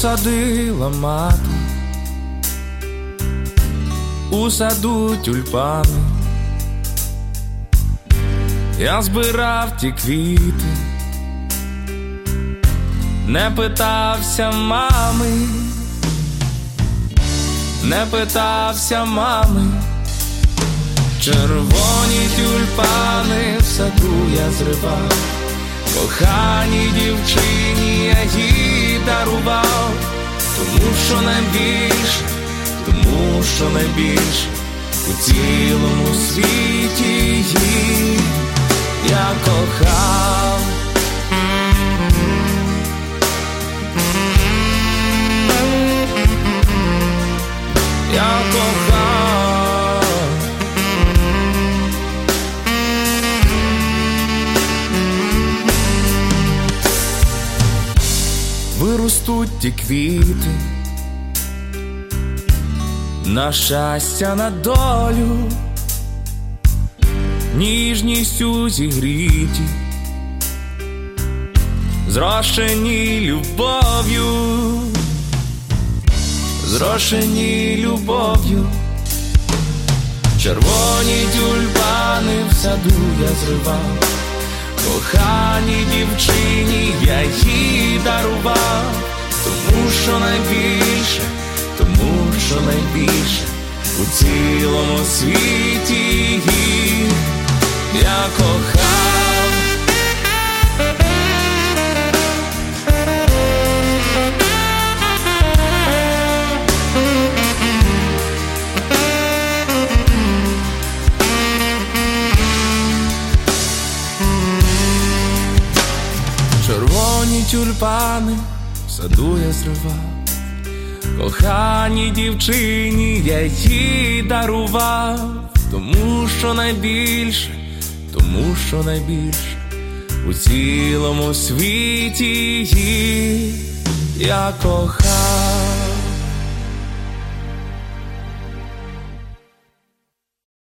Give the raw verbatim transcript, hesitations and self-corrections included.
Посадила мати у саду тюльпани, я збирав ті квіти, не питався мами, не питався мами. Червоні тюльпани в саду я зривав, коханій дівчині я їй дарував, тому що найбільше, тому що найбільше у цілому світі її я кохав. Я кохав. Виростуть ті квіти, на щастя, на долю, ніжністю зігріті, зрошені любов'ю, зрошені любов'ю. Червоні тюльпани в саду я зривав, коханій дівчині я їй дарував, тому що найбільше, тому що найбільше у цілому світі її я кохав. Червоні тюльпани в саду я зривав, коханій дівчині я їй дарував, тому що найбільше, тому що найбільше у цілому світі її я кохав.